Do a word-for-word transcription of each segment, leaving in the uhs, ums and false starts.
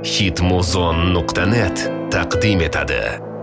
hitmuzon nuqta net taqdim etadi.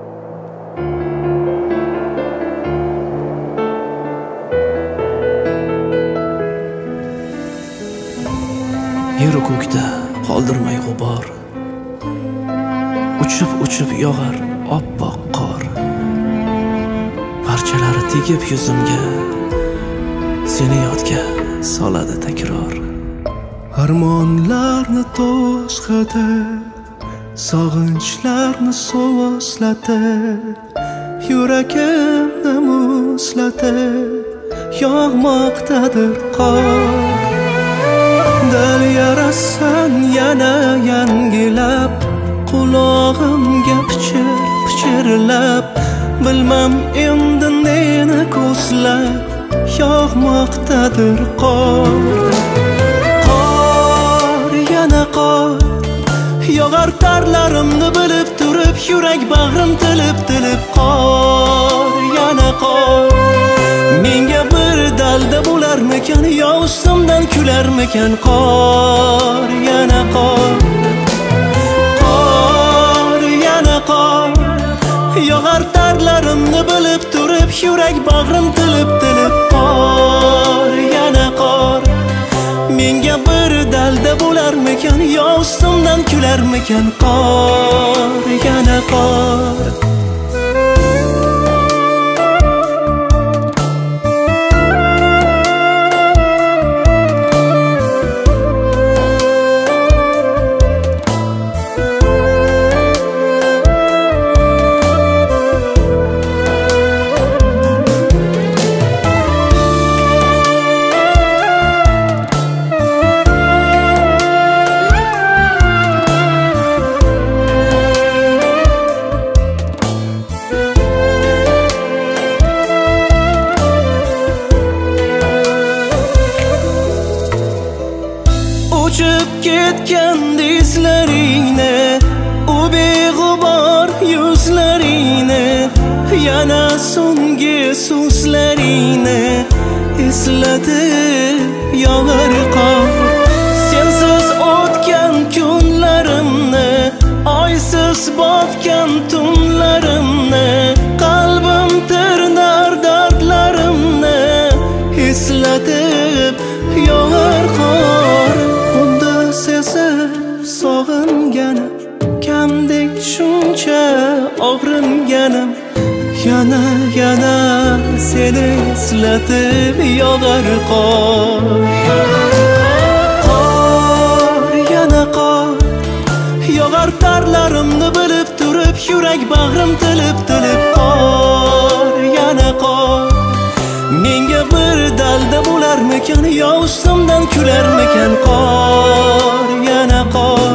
Yer ko'kda qoldirmay g'ubor, uchib-uchib yog'ar oppoq qor. Parchalari tegib yuzimga, seni yodga soladi takror. Armonlarni to'zg'itib, sog'inchlarni suvoslatib, yuragimni muzlatib, yog'moqdadir qor. Dil yarasan yana yangilab, qulog'imga pichir-pichirlab, bilmam endi neni ko'zlab, yog'moqdadir qor. Qor, yana qor, yog'ar tarlarimni bilib turib, yurak bag'rim tilib-tilib. Qor, yana qor, menga bir dalda bo'larmikan, yo ustimdan kularmikan. Qor, yana qor, qor, yana qor, yog'ar tarlarimni bilib turib, yurak bag'rim tilib-tilib. Qor, yana qor, menga bir dalda bo'larmikan, yo ustimdan kularmikan. Qor, yana qor. Uchib ketgan dizlaringni, u beg'ubor yuzlaringni, yana so'nggi so'zlaringni eslatib yog'ar qor. Sensiz o'tgan kunlarimni, oysiz botgan tunlarimni, qalbim tirnar dardlarimni eslatib yog'ar qor. Sezib sog'inganim, kamdek shuncha og'ringanim, yana yana seni eslatib yog'ar qor. Qor, yana qor, yog'ar tarlarimni bilib turib, yurak bag'rim tilib-tilib. Qor, yana qor, menga bir dalda bo'larmikan, yo ustimdan kularmikan. Qor, yana qor,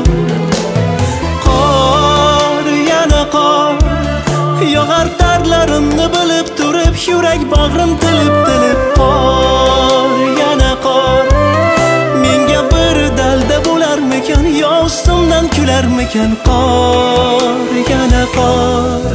qor, yana qor, yog'ar tarlarimni bilib turib, yurak bag'rim tilib-tilib. Qor, yana qor, menga bir dalda bo'larmikan, yo ustimdan kularmikan. Qor, yana qor.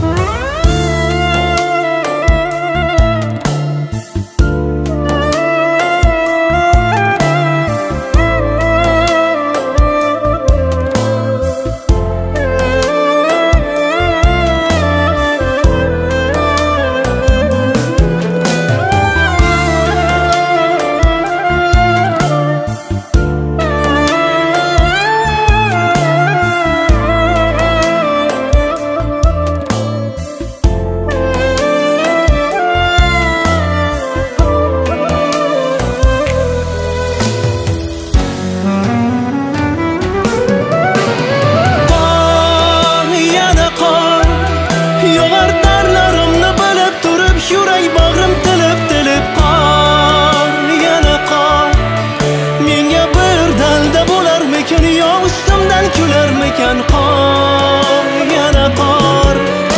Kularmikan. Qor, yana qor,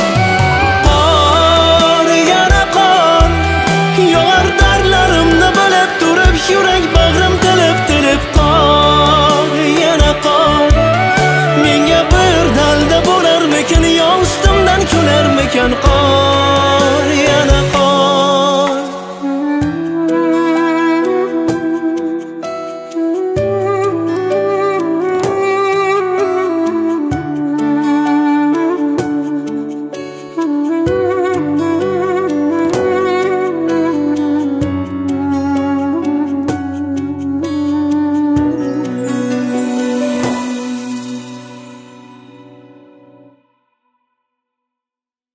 qor, yana qor, yog'ar darlarimni bilib turib, yurak bag'rim tilib-tilib. Qor, yana qor, menga bir dalda bo'larmikan, yo ustimdan kularmikan. Qor.